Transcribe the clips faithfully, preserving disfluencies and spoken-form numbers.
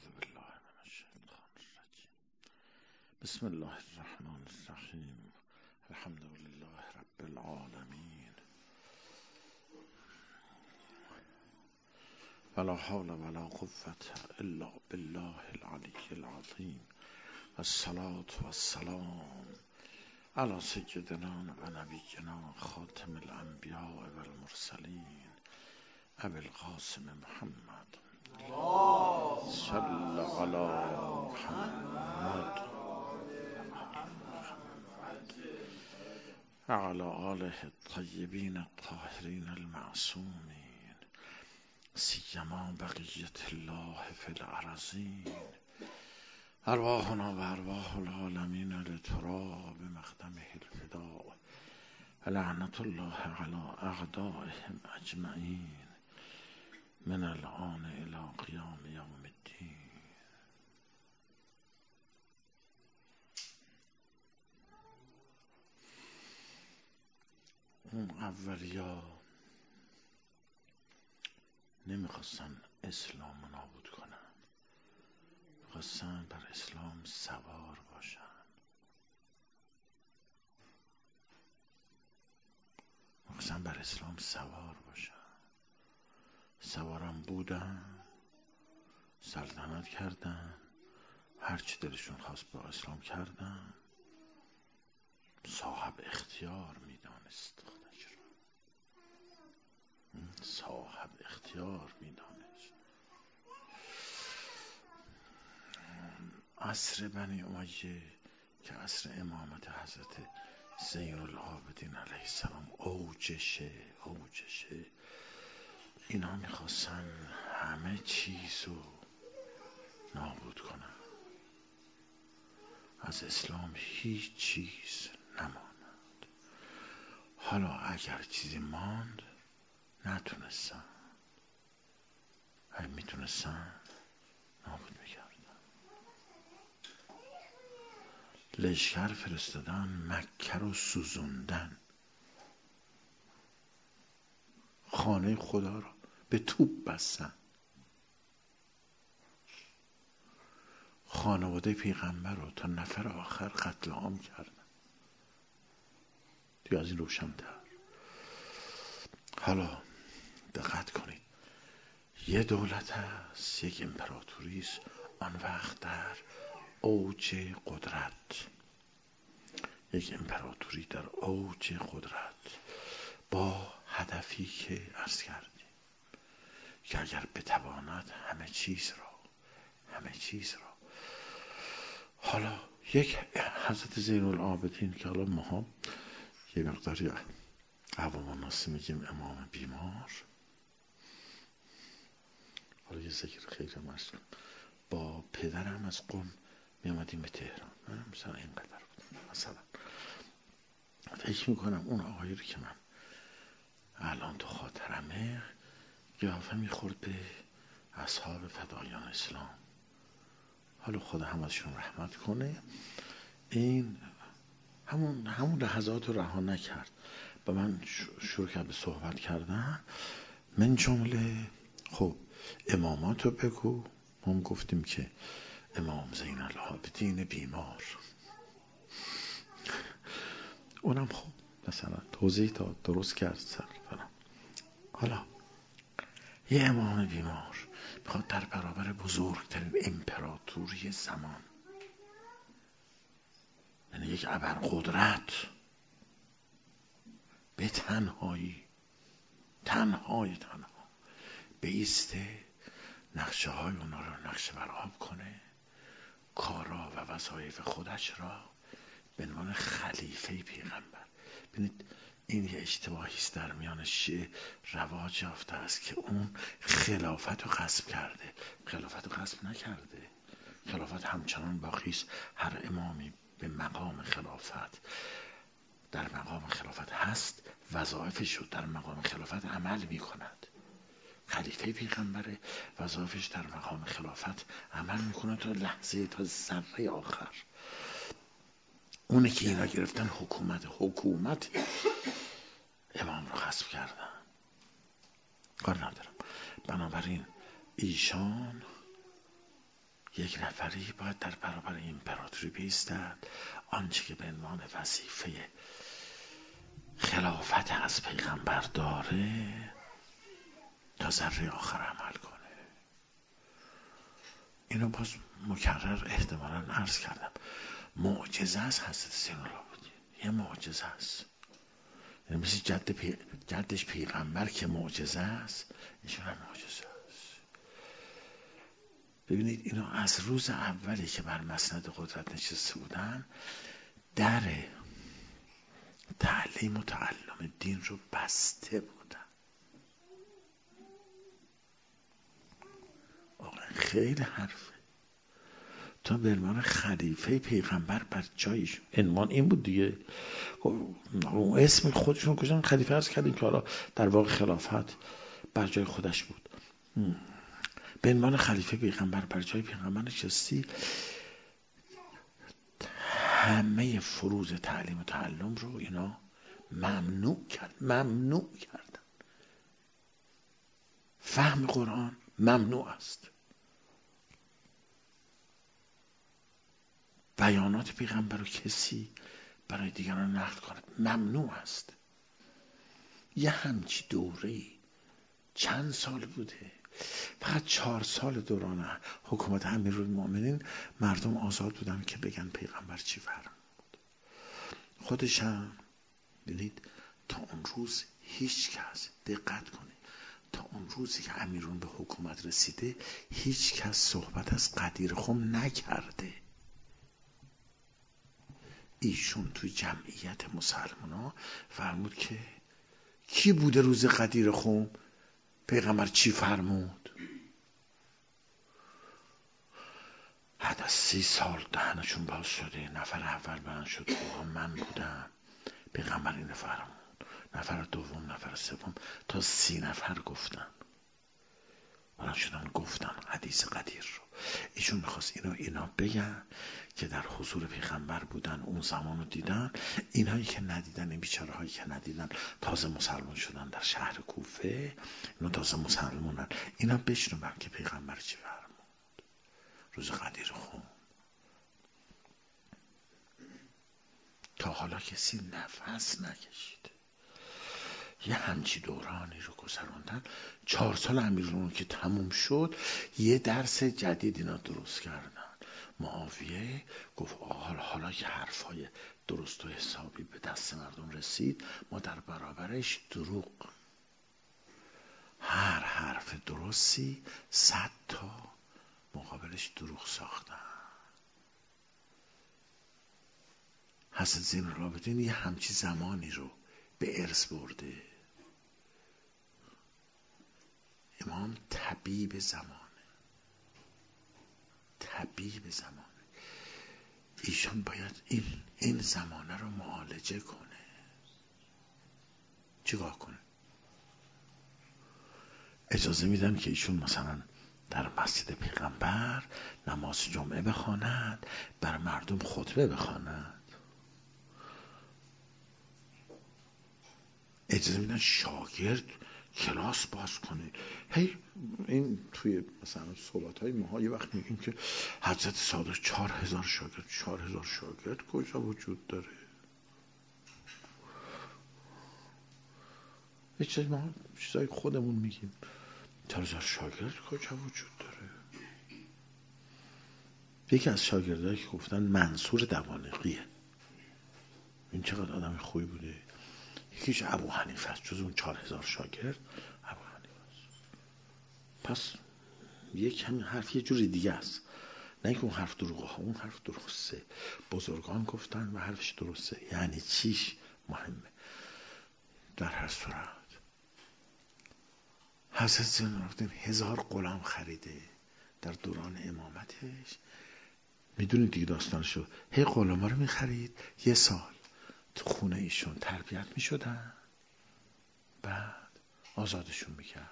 اعوذ بالله من الشیطان الرجیم. بسم الله الرحمن الرحیم. الحمد لله رب العالمین. ولا حول ولا قوة الا بالله العلی العظیم. الصلاة والسلام علی سیدنا و نبینا خاتم الانبیاء و المرسلین ابی القاسم محمد صلی علی محمد وعلى آله الطیبین الطاهرین المعصومین سیما بقیت الله فی الارضین. ارواحنا و ارواح العالمین لتراب بمقدمه الفداء و لعنت الله علی اعدائهم اجمعین من الآن الى قیام یوم الدین. اون اولیا نمیخواستن اسلام نابود کنن، میخواستن بر اسلام سوار باشن. میخواستن بر اسلام سوار باشن. سوارم بودن، سلطنت کردن، هرچی دلشون خواست با اسلام کردن. صاحب اختیار میدانست خودش را، صاحب اختیار میدانست. عصر بنی امیه که عصر امامت حضرت زین العابدین علیه السلام اوجشه اوجشه اینا میخواستن همه چیزو نابود کنن، از اسلام هیچ چیز نماند. حالا اگر چیزی ماند نتونستن، اگه میتونستن نابود میکردن. لشکر فرستادن، مکه رو سوزوندن، خانه خدا رو به توپ بستن، خانواده پیغمبر رو تا نفر آخر قتل عام کردن. دیگه از این روشن‌تر. حالا دقت کنید، یه دولت هست، یک امپراتوری است، آن وقت در اوج قدرت، یک امپراتوری در اوج قدرت با هدفی که عرض کردیم که اگر بتواند همه چیز را همه چیز را حالا یک حضرت زین العابدین که حالا ما یه مقداری عوام الناس میگیم امام بیمار، حالا یه ذکر خیلی مرسوم، با پدرم از قم میامدیم به تهران. من مثلا اینقدر بودم، مثلا فکر میکنم اون آقایی رو که من الان تو خاطرمه قیافه میخورد به اصحاب فدایان اسلام. حالا خدا همشون رحمت کنه. این همون همون لحظات رو رها نکرد و من شروع کرد به صحبت کردن. من جمله خب امامات رو بگو. ما هم گفتیم که امام زین العابدین بیمار، اونم خب مثلا توضیح داد، درست کرد سر فرم. حالا یه امام بیمار میخواد در برابر بزرگترین امپراتوری زمان، یعنی یک ابرقدرت، به تنهایی تنهای تنها بیسته، نقشه های اونا رو نقشه برآب کنه، کارا و وظایف خودش را به عنوان خلیفه پیغمبر. ببینید این یه اشتباهی است در میان شیعه رواج یافته است که اون خلافت رو غصب کرده. خلافت رو غصب نکرده، خلافت همچنان باقی است. هر امامی به مقام خلافت در مقام خلافت هست، وظایفش رو در مقام خلافت عمل می کند. خلیفه پیغمبر وظایفش در مقام خلافت عمل می کند تا لحظه، تا ذره آخر. اونه که اینا گرفتن حکومت حکومت امام رو غصب کردن. کار ندارم. بنابراین ایشان یک نفری باید در برابر امپراتوری بایستد، آنچه که به عنوان وظیفه خلافت از پیغمبر داره تا ذره آخر عمل کنه. اینو باز مکرر احتمالاً عرض کردم، معجزه است حضرت زین العابدین، یه معجزه است. یعنی مثل جد پی... جدش پیغمبر که معجزه است، ایشون هم معجزه است. ببینید اینا از روز اولی که بر مسند قدرت نشسته بودن، در تعلیم و تعلم دین رو بسته بودن. آقا خیلی حرفه. تا به عنوان خلیفه پیغمبر بر جایش، عنوان این بود دیگه، اون اسم خودشون کشن خلیفه عرض کردیم که حالا در واقع خلافت بر جای خودش بود. به عنوان خلیفه پیغمبر بر جای پیغمبر نشستی، همه فروض تعلیم و تعلم رو اینا ممنوع کرد ممنوع کردن. فهم قرآن ممنوع است. بیانات پیغمبر رو کسی برای دیگران نقل کند ممنوع است. یه همچی دوره‌ای چند سال بوده، فقط چهار سال دوران حکومت امیرالمومنین مردم آزاد بودن که بگن پیغمبر چی فرمود. خودش هم ببینید تا اون روز هیچ کس، دقت کنید، تا اون روزی که امیرون به حکومت رسیده هیچ کس صحبت از قدیر خم نکرده. ایشون توی جمعیت مسلمانا فرمود که کی بوده روز قدیر خم؟ پیغمبر چی فرمود؟ بعد از سی سال دهنشون باز شده، نفر اول بلند شد من بودم، پیغمبر اینو فرمود، نفر دوم، نفر سوم، تا سی نفر گفتن، بلند شدن گفتن حدیث قدیر رو. ایشون میخواست اینو اینا بگن که در حضور پیغمبر بودن، اون زمان رو دیدن. اینهایی که ندیدن، این بیچاره هایی که ندیدن، تازه مسلمان شدن در شهر کوفه، اینا تازه مسلمانن، اینا بشنون که پیغمبر چی فرمود روز قدیر خون. تا حالا کسی نفس نکشید. یه همچی دورانی رو گذروندن. چهار سال امیرالمومنین که تموم شد، یه درس جدید اینا درست کردن. معاویه گفت حالا حالا که حرفای درست و حسابی به دست مردم رسید، ما در برابرش دروغ، هر حرف درستی صد تا مقابلش دروغ ساختن. حضرت زین العابدین یه همچی زمانی رو به ارث برده. امام طبیب زمانه، طبیب زمانه. ایشان باید این این زمانه رو معالجه کنه. چیکار کنه؟ اجازه میدن که ایشون مثلا در مسجد پیغمبر نماز جمعه بخواند، بر مردم خطبه بخواند. اجازه میدن شاگرد کلاس باز کنه. هی این توی مثلا صحبت های ماها یه وقت میگیم که حضرت صادق چهار هزار شاگرد، چهار هزار شاگرد کجا وجود داره؟ یه چیزی ما چیزای خودمون میگیم، چهار هزار شاگرد کجا وجود داره؟ یکی از شاگردایی که گفتن منصور دوانقیه، این چقدر آدم خوبی بوده. یکیش ابو حنیفه است، جز اون چهار هزار شاگرد ابو حنیفه است. پس یک همین حرف یه جوری دیگه است، نه که اون حرف دروغه ها، اون حرف درسته، بزرگان گفتن و حرفش درسته. یعنی چیش مهمه. در هر صورت حضرت زین العابدین هزار غلام خریده در دوران امامتش. میدونید دیگه داستانشو، هی غلاما رو میخرید، یه سال تو خونه ایشون تربیت میشدن، بعد آزادشون میکرد.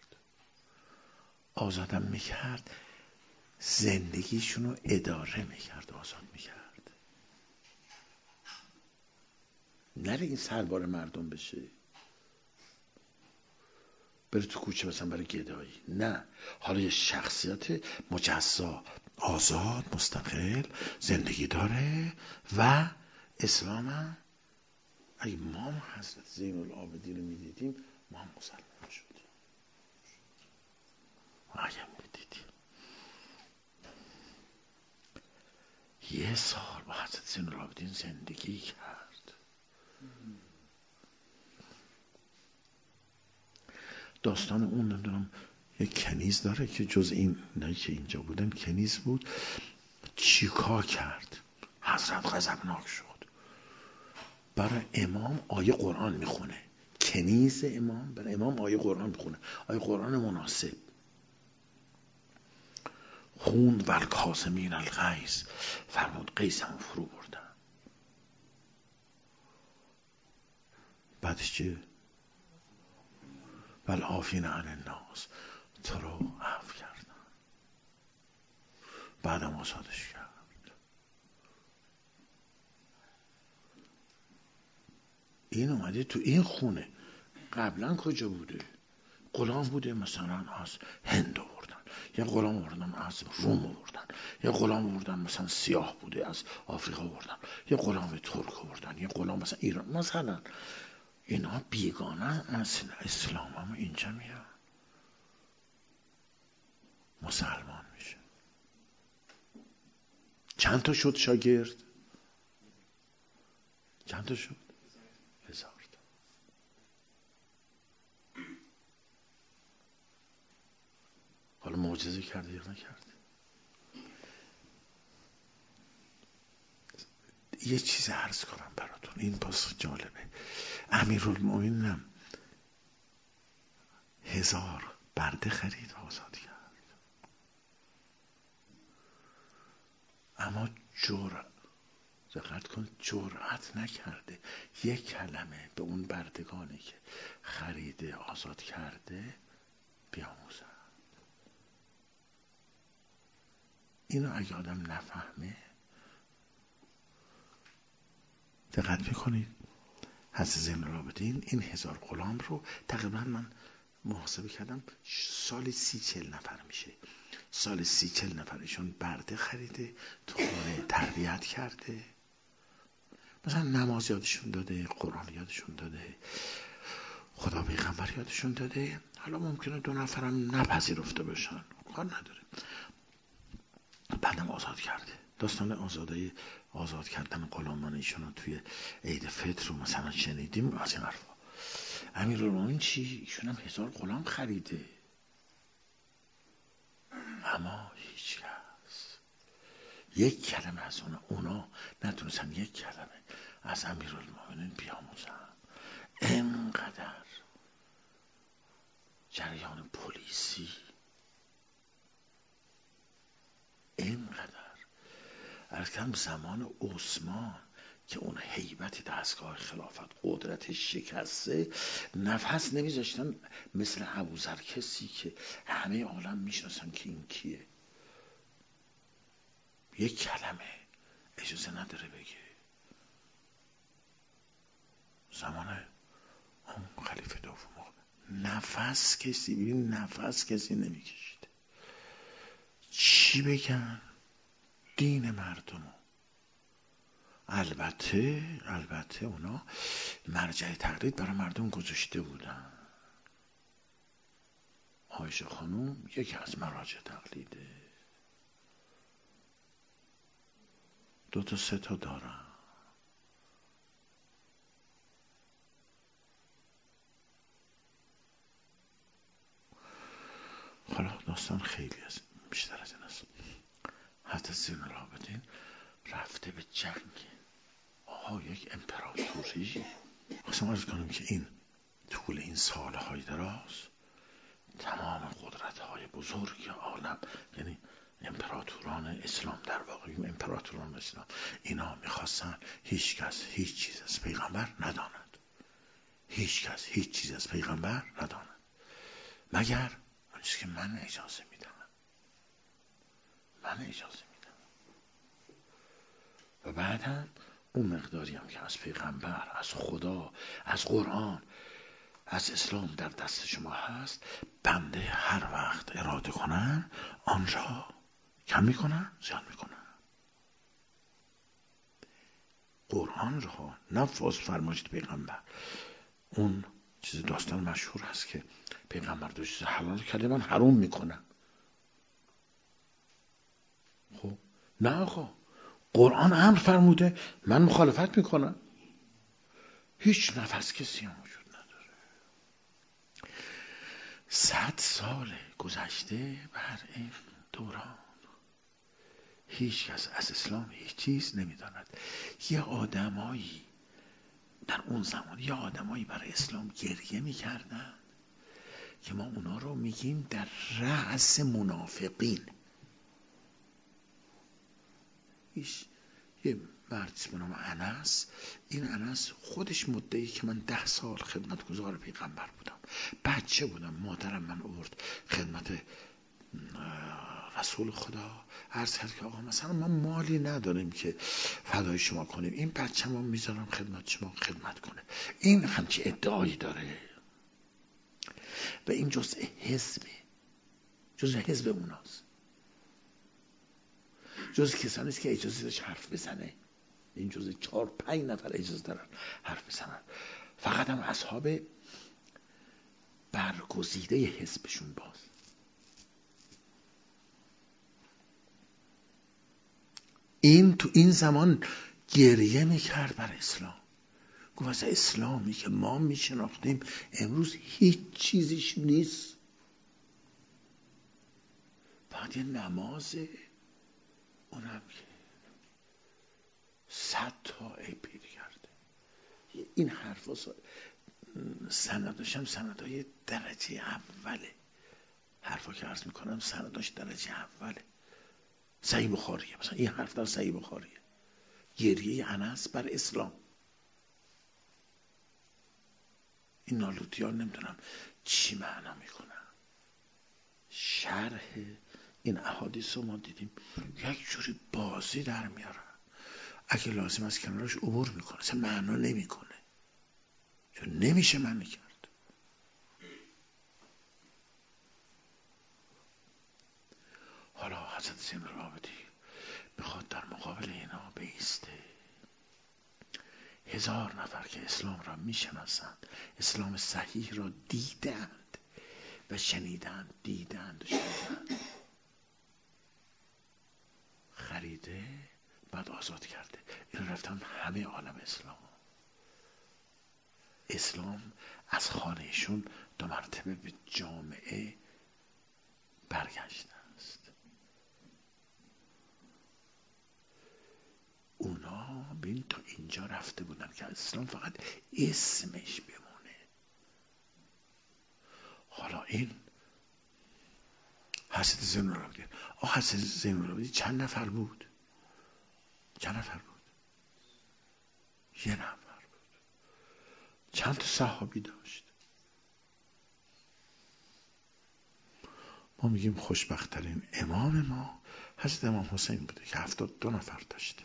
آزادم میکرد، زندگیشون رو اداره میکرد، آزاد میکرد. نره این سربار مردم بشه، بره تو کوچه مثلا برای گدایی. نه، حالا یه شخصیت مجزا آزاد مستقل زندگی داره و اسلام هم اگه ما هم حضرت زین العابدین رو میدیدیم ما هم مسلمان شدیم. اگه میدیدیم یه سال با حضرت زین العابدین زندگی کرد. داستان اون ندارم یک کنیز داره که جز این نه که اینجا بودن کنیز بود. چیکار کرد؟ حضرت غضبناک شد، برای امام آیه قرآن میخونه. کنیز امام برای امام آیه قرآن میخونه، آیه قرآن مناسب. خوند والکاظمین الغیظ، فرمود قیس هم فرو بردن. بعدش چه؟ والعافین عن الناس، تو رو عفو کردن، بعدم آزادش کرد. این اومده تو این خونه. قبلا کجا بوده؟ غلام بوده، مثلا از هند آوردن، یا غلام آوردن از روم آوردن، یا غلام آوردن مثلا سیاه بوده از آفریقا آوردن، یا غلام ترک آوردن، یا غلام مثلا ایران. مثلا اینا بیگانه از اسلام هم اینجا میاد مسلمان میشه. چند تا شد شاگرد؟ چند تا شد؟ هزار تا. حالا معجزه کرده یا نکرده؟ یه چیز عرض کنم براتون، این باز جالبه. امیرالمومنینم هزار برده خرید آزاد کرد، اما جرأت، دقت کن، جرأت نکرده یک کلمه به اون بردگانی که خریده آزاد کرده بیاموزن. اینو اگه آدم نفهمه، دقت میکنید حضرت زین العابدین این هزار غلام رو تقریبا من محاسبه کردم سال سی چل نفر میشه. سال سی چل نفرشون برده خریده، تو خونه تربیت کرده، مثلا نماز یادشون داده، قرآن یادشون داده، خدا پیغمبر یادشون داده. حالا ممکنه دو نفرم نپذیرفته باشن، کار نداره. بعدم آزاد کرده. داستان آزادی آزاد کردن غلامان ایشون رو توی عید فطر رو مثلا شنیدیم از این حرفا. امیرالمومنین چی؟ ایشون هم هزار غلام خریده، اما هیچ کس یک کلمه از اونا اونا نتونستن یک کلمه از امیرالمومنین بیاموزن. اینقدر جریان پلیسی، اینقدر ارکم زمان عثمان که اون هیبت دستگاه خلافت قدرتش شکسته، نفس نمیذاشتن مثل ابوذر کسی که همه عالم میشناسن که این کیه یک کلمه اجازه نداره بگه. زمان اون خلیفه دوم نفس کسی ببین نفس کسی نمیکشید. چی بگن؟ دین مردمو. البته البته اونا مرجع تقلید برای مردم گذاشته بودن. عایشه خانوم یکی از مراجع تقلیده، دو تا سه تا دارن. حالا داستان خیلی از بیشتر از این است. حضرت زین العابدین رفته به جنگ. آها یک امپراتوری. خواستم عرض کنم که این طول این سالهای دراز تمام قدرت‌های بزرگ عالم، یعنی امپراتوران اسلام، در واقع امپراتوران اسلام، اینا میخواستن هیچ کس هیچ چیز از پیغمبر نداند، هیچ کس هیچ چیز از پیغمبر نداند مگر اون چیزی که من اجازه میدم. من اجازه میدم و بعدم اون مقداری هم که از پیغمبر، از خدا، از قرآن، از اسلام در دست شما هست، بنده هر وقت اراده کنم آن را کم میکنن زیاد میکنن. قرآن رو نفاذ فرمایید پیغمبر. اون چیز داستان مشهور هست که پیغمبر دو چیز حلال کرده من حرام میکنم. خب نه آقا، قرآن امر فرموده من مخالفت میکنم. هیچ نفس کسی هم وجود نداره. صد سال گذشته بر این دوران هیچ کس از اسلام هیچ چیز نمیداند. یه آدمایی در اون زمان یه آدمایی برای اسلام گریه میکردن که ما اونا رو میگیم در رأس منافقین. ایش یه مردی به نام انس، این انس خودش مدعی که من ده سال خدمتگزار پیغمبر بودم، بچه بودم، مادرم من آورد خدمت رسول خدا، عرض کرد که آقا مثلا ما مالی نداریم که فدای شما کنیم، این بچه ما میذارم خدمت شما خدمت کنه. این همچی ادعایی داره و این جزء حزبه، جزء حزب اوناست، جزء کسانی است که اجازه داشت حرف بزنه. این جزء چهار پنج نفر اجازه دارن حرف بزنن، فقط هم اصحاب برگزیده حزبشون باز. این تو این زمان گریه میکرد بر اسلام، گفت از اسلامی که ما میشناختیم امروز هیچ چیزیش نیست. بعد یه نماز اونم که صد تا پیدا کرده. این حرف سنداش هم سندای درجه اوله، حرفا که عرض میکنم سنداش درجه اوله، صحیح بخاریه. مثلا این حرف در صحیح بخاریه، گریه انس بر اسلام. این نالوتیان نمیدونم چی معنا میکنن. شرح این احادیث رو ما دیدیم یک جوری بازی در میارن، اگه لازم است کنارش عبور میکنه، اصلا معنا نمیکنه، چون نمیشه معنی کرد. حالا حضرت زین العابدین میخواد در مقابل اینا بیسته. هزار نفر که اسلام را میشناسند، اسلام صحیح را دیدند و شنیدند، دیدند و شنیدند، خریده بعد آزاد کرده. این رفتن همه عالم اسلام. اسلام از خانهشون دو مرتبه به جامعه برگشته است. اونا بین تا اینجا رفته بودن که اسلام فقط اسمش بمونه. حالا این حضرت زین العابدین، آه حضرت زین العابدین چند نفر بود؟ چند نفر بود؟ یه نفر بود. چند تا صحابی داشت؟ ما میگیم خوشبخت‌ترین امام ما حضرت امام حسین بوده که هفتاد دو نفر داشته.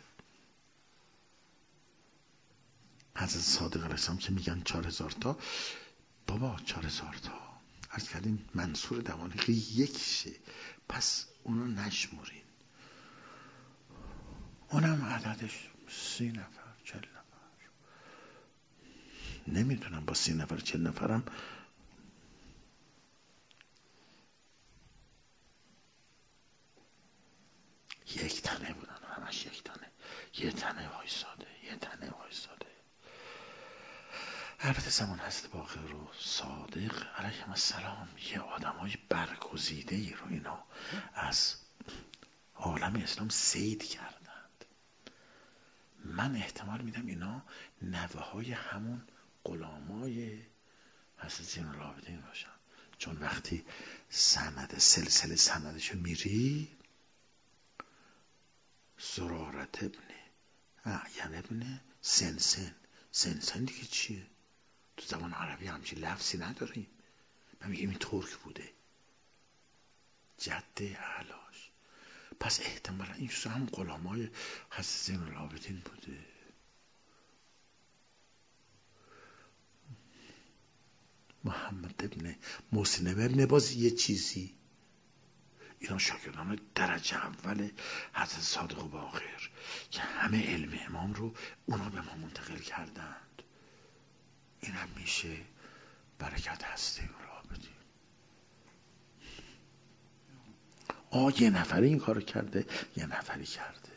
حضرت صادق علیه السلام که میگن چهار هزار تا، بابا چهار هزار تا عرض کردیم منصور دوانقی یکیشه، پس اونو نشمرین، اونم عددش سی نفر چل نفر. نمیدونم با سی نفر چل نفرم یک تنه بودن، همش یک تنه، یه تنه وایساده، یه تنه وایساده. البته زمان حضرت باقر و صادق علیهم السلام یه آدم های برگزیده ای رو اینا از عالم اسلام صید کردند. من احتمال میدم اینا نوه های همون غلامای حضرت زین العابدین باشن، چون وقتی سند سلسله سندشو میری، زرارت ابن اعین ابن سنسن، سنسن دیگه چیه؟ تو زبان عربی همچین لفظی نداریم. من میگم این ترک بوده، جد اعلاش، پس احتمالا این جزو هم غلامای حضرت زین العابدین بوده. محمد ابن محسن ابن باز یه چیزی، اینا شاگردان درجه اول حضرت صادق و باقر که همه علم امام رو اونا به ما منتقل کردند. این هم میشه برکت هستی را بدیم. آه یه نفری این کار کرده، یه نفری کرده.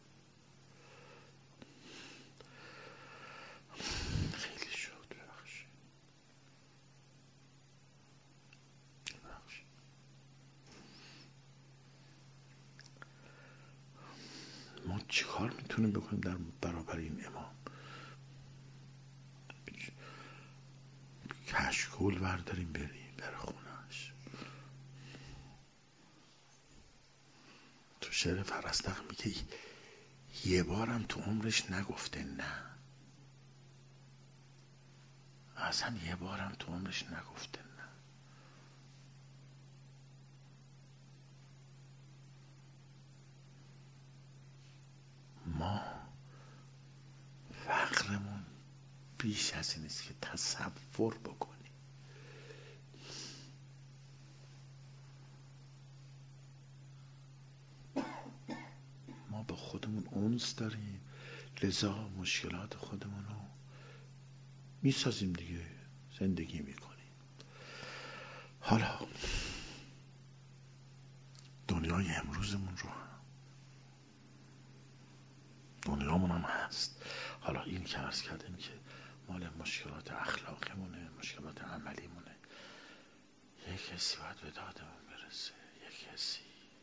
خیلی شد. ببخشید ببخشید ما چی کار میتونیم بکنیم در برابر این امام؟ کشکول برداریم بریم بر خونش. تو شعر فرستق میگه یه بارم تو عمرش نگفته نه، اصلا یه بارم تو عمرش نگفته نه. ما فقرمون بیش از این است که تصور بکنیم. ما با خودمون انس داریم، لذا مشکلات خودمون رو میسازیم دیگه، زندگی میکنیم. حالا دنیای امروزمون رو هم دنیامون هم هست. حالا این که عرض کردیم که مال مشکلات اخلاقیمونه، مشکلات عملیمونه. یک کسی باید به دادمون برسه، یک کسی.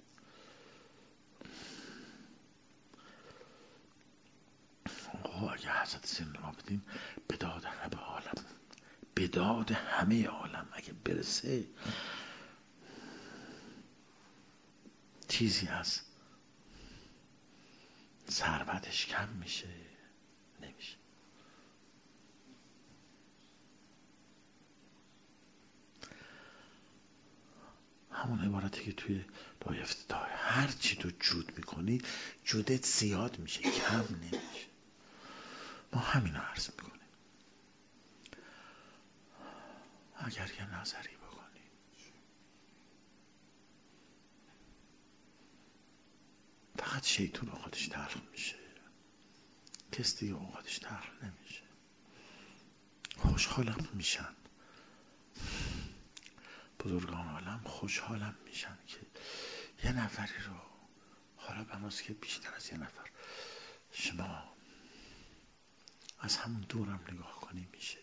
آقا اگه حضرت زین العابدین به داد همه عالم، به داد همه عالم اگه برسه، چیزی از ثروتش کم میشه؟ نمیشه. همون عبارتی که توی دعای افتتاح، هر چی تو جود میکنی جودت زیاد میشه، کم نمیشه. ما همین رو عرض میکنیم. اگر یه نظری بکنی فقط شیطون اوقاتش تلخ میشه، کس دیگه اوقاتش تلخ نمیشه. خوشحالم میشن بزرگان عالم، خوشحالم میشن که یه نفری رو، حالا به ماست که بیشتر از یه نفر، شما از همون دورم نگاه کنی میشه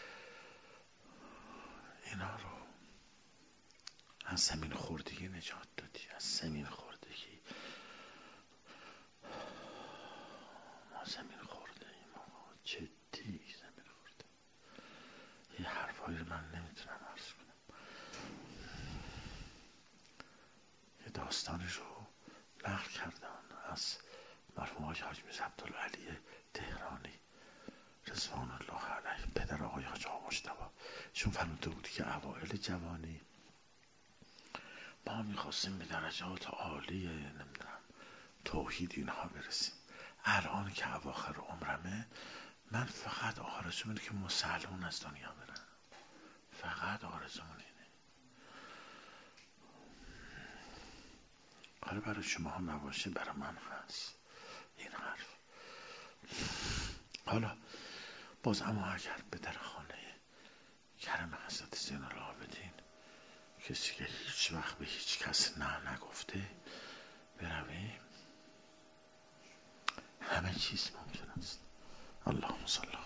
اینا رو از زمین خوردگی نجات دادی. از زمین خوردگی ما زمین خورده ایم آقا، جدی زمین خورده. یه حرفایی رو من نمیتونم عرض کنم. یه داستانی رو نقل کردن از مرحوم آقای حاج میرزا عبدالعلی تهرانی رضوان الله علیه، پدر آقای حاج آقا مجتبی. شون فرموده بود که اوائل جوانی ما میخواستیم به درجات عالی نمیدونم توحید اینها برسیم. الان که اواخر عمرمه من فقط آرزوم اینه که مسلمون از دنیا برم، فقط آرزوم اینه. حالا برای شما هم نباشه، برای من هست این حرف. حالا باز اما اگر به در خانه کرم حضرت زین العابدین کسی که هیچ وقت به هیچ کس نه نگفته برویم، همه چیز ممکن است. اللهم صل